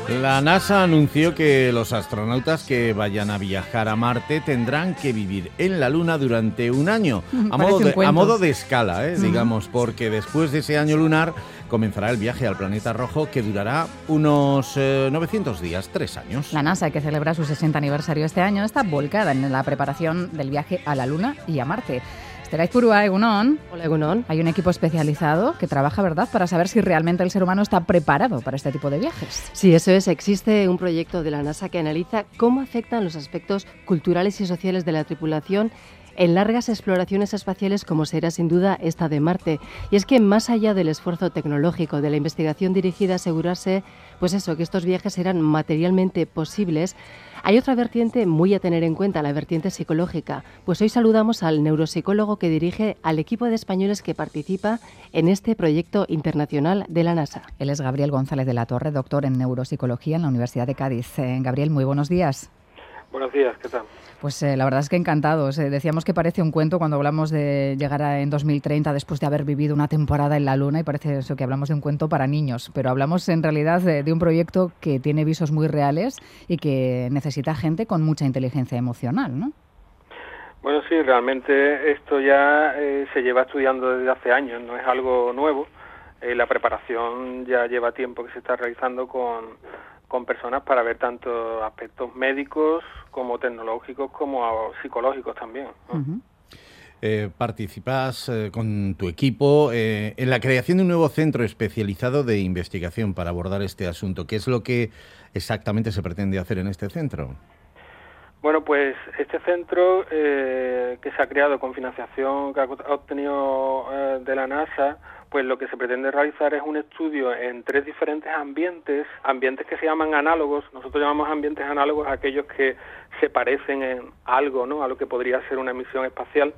La NASA anunció que los astronautas que vayan a viajar a Marte tendrán que vivir en la Luna durante un año, a modo de escala, digamos, porque después de ese año lunar comenzará el viaje al planeta rojo, que durará unos 900 días, 3 años. La NASA, que celebra su 60 aniversario este año, está volcada en la preparación del viaje a la Luna y a Marte. Esterais Purua, Egunon. Hola, Egunon. Hay un equipo especializado que trabaja, ¿verdad?, para saber si realmente el ser humano está preparado para este tipo de viajes. Sí, eso es. Existe un proyecto de la NASA que analiza cómo afectan los aspectos culturales y sociales de la tripulación en largas exploraciones espaciales, como será sin duda esta de Marte. Y es que más allá del esfuerzo tecnológico, de la investigación dirigida a asegurarse, pues eso, que estos viajes serán materialmente posibles, hay otra vertiente muy a tener en cuenta, la vertiente psicológica. Pues hoy saludamos al neuropsicólogo que dirige al equipo de españoles que participa en este proyecto internacional de la NASA. Él es Gabriel González de la Torre, doctor en neuropsicología en la Universidad de Cádiz. Gabriel, muy buenos días. Buenos días, ¿qué tal? Pues la verdad es que encantados. Decíamos que parece un cuento cuando hablamos de llegar en 2030 después de haber vivido una temporada en la Luna, y parece eso, que hablamos de un cuento para niños, pero hablamos en realidad de un proyecto que tiene visos muy reales y que necesita gente con mucha inteligencia emocional, ¿no? Bueno, sí, realmente esto ya se lleva estudiando desde hace años, no es algo nuevo. La preparación ya lleva tiempo que se está realizando con personas para ver tanto aspectos médicos como tecnológicos como psicológicos también, ¿no? Uh-huh. Participas con tu equipo en la creación de un nuevo centro especializado de investigación para abordar este asunto. ¿Qué es lo que exactamente se pretende hacer en este centro? Bueno, pues este centro que se ha creado con financiación que ha obtenido de la NASA, pues lo que se pretende realizar es un estudio en 3 diferentes ambientes que se llaman análogos. Nosotros llamamos ambientes análogos a aquellos que se parecen en algo, ¿no?, a lo que podría ser una misión espacial.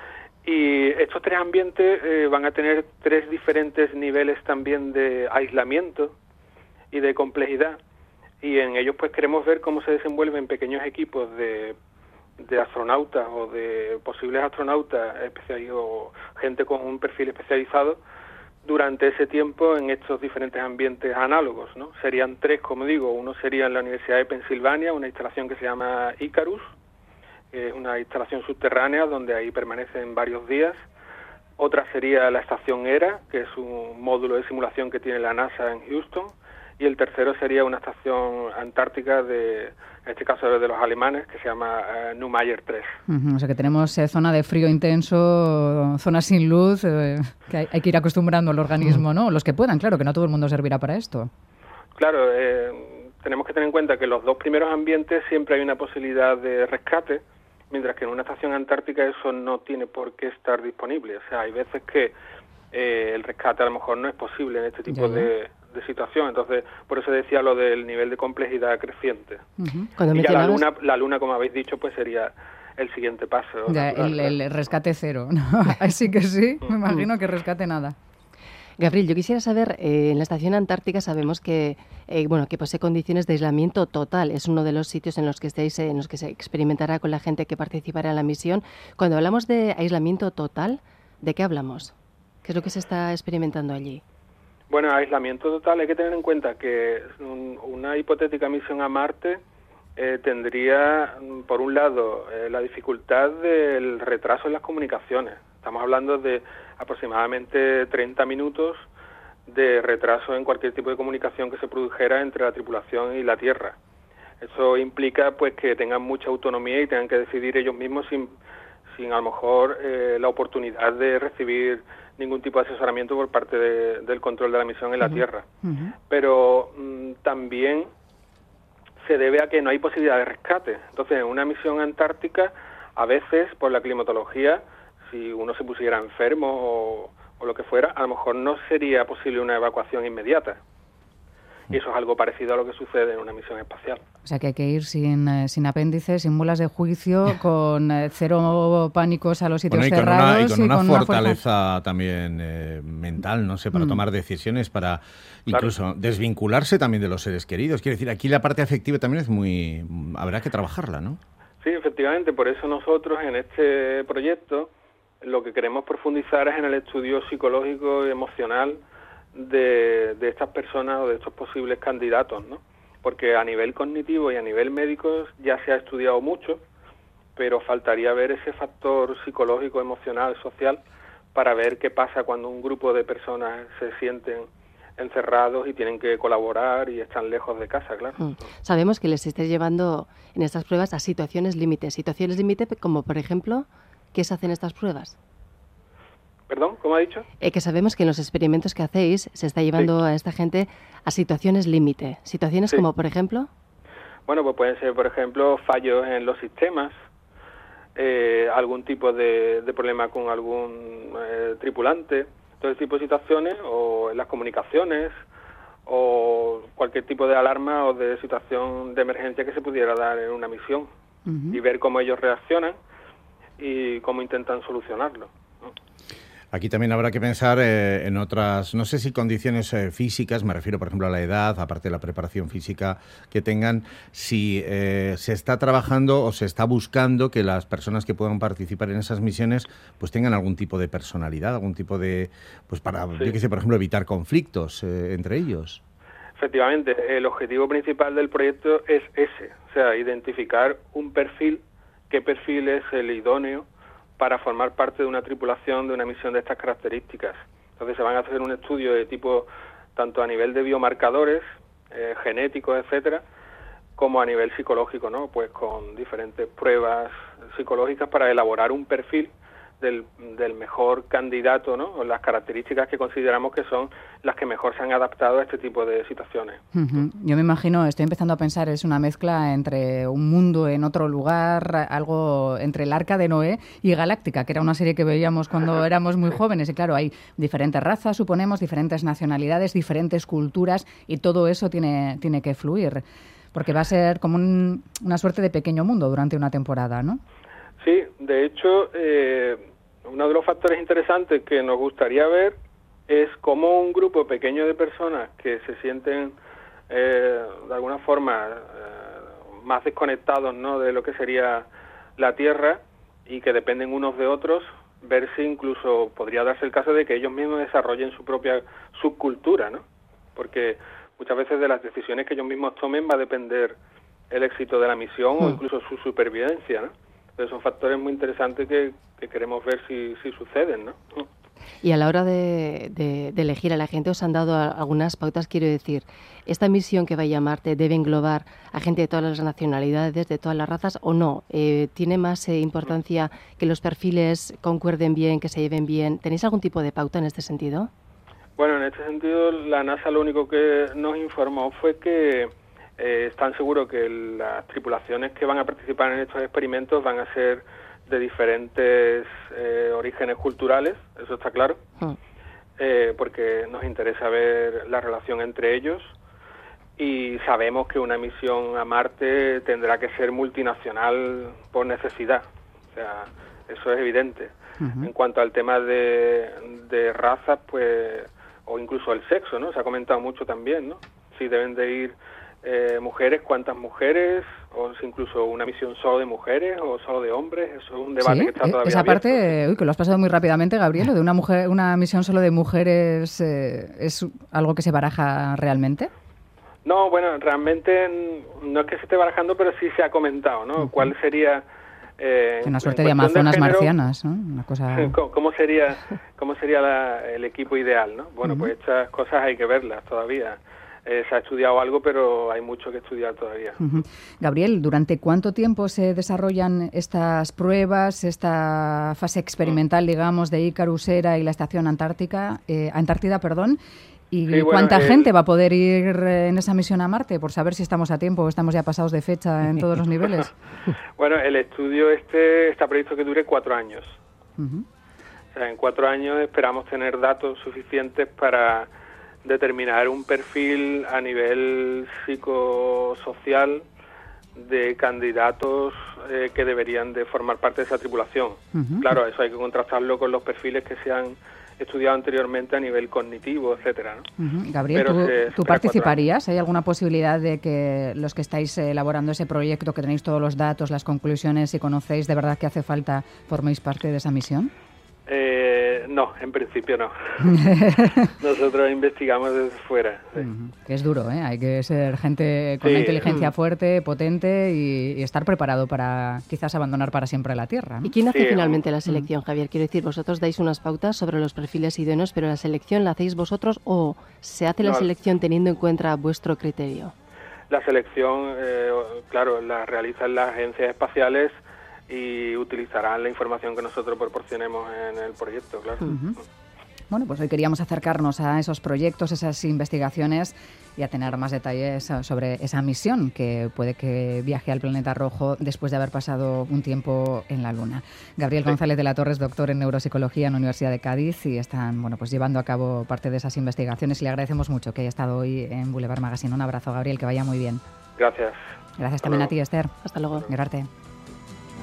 Y estos 3 ambientes van a tener 3 diferentes niveles también de aislamiento y de complejidad. Y en ellos pues queremos ver cómo se desenvuelven pequeños equipos de astronautas o de posibles astronautas o gente con un perfil especializado durante ese tiempo en estos diferentes ambientes análogos, ¿no? Serían 3, como digo. Uno sería en la Universidad de Pensilvania, una instalación que se llama Icarus, una instalación subterránea donde ahí permanecen varios días. Otra sería la estación ERA, que es un módulo de simulación que tiene la NASA en Houston. Y el tercero sería una estación antártica en este caso de los alemanes, que se llama Neumayer 3. O sea que tenemos zona de frío intenso, zona sin luz, que hay que ir acostumbrando al organismo, ¿no? Los que puedan, claro, que no todo el mundo servirá para esto. Claro, tenemos que tener en cuenta que en los 2 primeros ambientes siempre hay una posibilidad de rescate, mientras que en una estación antártica eso no tiene por qué estar disponible. O sea, hay veces que el rescate a lo mejor no es posible en este tipo de situación. Entonces, por eso decía lo del nivel de complejidad creciente. Cuando y ya la luna, como habéis dicho, pues sería el siguiente paso. Ya, el rescate cero, ¿no? Así que sí, me imagino que rescate nada. Gabriel, yo quisiera saber, en la estación antártica sabemos que posee condiciones de aislamiento total. Es uno de los sitios en los que en los que se experimentará con la gente que participará en la misión. Cuando hablamos de aislamiento total, ¿de qué hablamos? ¿Qué es lo que se está experimentando allí? Bueno, aislamiento total, hay que tener en cuenta que una hipotética misión a Marte tendría, por un lado, la dificultad del retraso en las comunicaciones. Estamos hablando de aproximadamente 30 minutos de retraso en cualquier tipo de comunicación que se produjera entre la tripulación y la Tierra. Eso implica pues que tengan mucha autonomía y tengan que decidir ellos mismos sin a lo mejor la oportunidad de recibir ningún tipo de asesoramiento por parte del control de la misión en la Tierra. Pero también se debe a que no hay posibilidad de rescate. Entonces, en una misión antártica, a veces, por la climatología, si uno se pusiera enfermo o lo que fuera, a lo mejor no sería posible una evacuación inmediata. Y eso es algo parecido a lo que sucede en una misión espacial. O sea que hay que ir sin apéndices, sin mulas de juicio, con cero pánicos a los sitios cerrados. Y con una fortaleza también mental, no sé, para tomar decisiones, para incluso desvincularse también de los seres queridos. Quiero decir, aquí la parte afectiva también es habrá que trabajarla, ¿no? Sí, efectivamente. Por eso nosotros en este proyecto lo que queremos profundizar es en el estudio psicológico y emocional de estas personas o de estos posibles candidatos, ¿no? porque a nivel cognitivo y a nivel médico ya se ha estudiado mucho, pero faltaría ver ese factor psicológico, emocional, social, para ver qué pasa cuando un grupo de personas se sienten encerrados y tienen que colaborar y están lejos de casa, claro. Sabemos que les estáis llevando en estas pruebas a situaciones límite. Situaciones límite como, por ejemplo, ¿qué se hacen estas pruebas? ¿Perdón? ¿Cómo ha dicho? Que sabemos que en los experimentos que hacéis se está llevando a esta gente a situaciones límite. ¿Situaciones como, por ejemplo? Bueno, pues pueden ser, por ejemplo, fallos en los sistemas, algún tipo de problema con algún tripulante, todo ese tipo de situaciones, o en las comunicaciones, o cualquier tipo de alarma o de situación de emergencia que se pudiera dar en una misión, y ver cómo ellos reaccionan y cómo intentan solucionarlo, ¿no? Aquí también habrá que pensar en otras, no sé si condiciones físicas, me refiero por ejemplo a la edad, aparte de la preparación física que tengan, si se está trabajando o se está buscando que las personas que puedan participar en esas misiones pues tengan algún tipo de personalidad, algún tipo de, pues para, yo qué sé, por ejemplo, evitar conflictos entre ellos. Efectivamente, el objetivo principal del proyecto es ese, o sea, identificar un perfil, qué perfil es el idóneo para formar parte de una tripulación de una misión de estas características. Entonces se van a hacer un estudio de tipo, tanto a nivel de biomarcadores, genéticos, etcétera, como a nivel psicológico, ¿no? Pues con diferentes pruebas psicológicas para elaborar un perfil del mejor candidato, ¿no? O las características que consideramos que son las que mejor se han adaptado a este tipo de situaciones. Yo me imagino, estoy empezando a pensar, es una mezcla entre un mundo en otro lugar, algo entre el Arca de Noé y Galáctica, que era una serie que veíamos cuando éramos muy jóvenes. Y claro, hay diferentes razas, suponemos, diferentes nacionalidades, diferentes culturas, y todo eso tiene que fluir, porque va a ser como una suerte de pequeño mundo durante una temporada, ¿no? Sí, de hecho, uno de los factores interesantes que nos gustaría ver es cómo un grupo pequeño de personas que se sienten de alguna forma más desconectados, ¿no?, de lo que sería la Tierra y que dependen unos de otros, ver si incluso podría darse el caso de que ellos mismos desarrollen su propia subcultura, ¿no? Porque muchas veces de las decisiones que ellos mismos tomen va a depender el éxito de la misión o incluso su supervivencia, ¿no? Entonces son factores muy interesantes que queremos ver si suceden, ¿no? Y a la hora de elegir a la gente, ¿os han dado algunas pautas? Quiero decir, ¿esta misión que vaya a Marte debe englobar a gente de todas las nacionalidades, de todas las razas, o no? ¿Tiene más importancia que los perfiles concuerden bien, que se lleven bien? ¿Tenéis algún tipo de pauta en este sentido? Bueno, en este sentido, la NASA lo único que nos informó fue que están seguros que las tripulaciones que van a participar en estos experimentos van a ser de diferentes orígenes culturales, eso está claro, porque nos interesa ver la relación entre ellos, y sabemos que una misión a Marte tendrá que ser multinacional por necesidad, o sea, eso es evidente. En cuanto al tema de razas, pues, o incluso el sexo, ¿no? Se ha comentado mucho también, ¿no? Si deben de ir mujeres, cuántas mujeres, o si incluso una misión solo de mujeres o solo de hombres. Eso es un debate que está todavía esa abierto. Parte, que lo has pasado muy rápidamente, Gabriel, lo de una misión solo de mujeres, ¿es algo que se baraja realmente? No, bueno, realmente no es que se esté barajando, pero sí se ha comentado, ¿no? ¿Cuál sería una suerte de amazonas marcianas, ¿no? Una cosa... ¿Cómo sería el equipo ideal, ¿no? Bueno, pues estas cosas hay que verlas todavía. Se ha estudiado algo, pero hay mucho que estudiar todavía. Gabriel, ¿durante cuánto tiempo se desarrollan estas pruebas, esta fase experimental, digamos, de Icarus Era y la Estación Antártida, ¿Y sí, cuánta gente va a poder ir en esa misión a Marte? Por saber si estamos a tiempo o estamos ya pasados de fecha en todos los niveles. Bueno, el estudio está previsto que dure 4 años. O sea, en 4 años esperamos tener datos suficientes para determinar un perfil a nivel psicosocial de candidatos que deberían de formar parte de esa tripulación. Claro, eso hay que contrastarlo con los perfiles que se han estudiado anteriormente a nivel cognitivo, etcétera, ¿no? Gabriel, ¿tú participarías? ¿Hay alguna posibilidad de que los que estáis elaborando ese proyecto, que tenéis todos los datos, las conclusiones y conocéis de verdad que hace falta, forméis parte de esa misión? No, en principio no. Nosotros investigamos desde fuera. Sí. Que es duro, ¿eh? Hay que ser gente con una inteligencia fuerte, potente y estar preparado para quizás abandonar para siempre la Tierra, ¿no? ¿Y quién hace finalmente la selección, Javier? Quiero decir, vosotros dais unas pautas sobre los perfiles idóneos, pero ¿la selección la hacéis vosotros o se hace la selección teniendo en cuenta vuestro criterio? La selección, claro, la realizan las agencias espaciales y utilizarán la información que nosotros proporcionemos en el proyecto, claro. Bueno, pues hoy queríamos acercarnos a esos proyectos, esas investigaciones y a tener más detalles sobre esa misión que puede que viaje al planeta rojo después de haber pasado un tiempo en la Luna. Gabriel González de la Torre es doctor en neuropsicología en la Universidad de Cádiz y están pues llevando a cabo parte de esas investigaciones y le agradecemos mucho que haya estado hoy en Boulevard Magazine. Un abrazo, Gabriel, que vaya muy bien. Gracias. Gracias también a ti, Esther. Hasta luego. Gracias.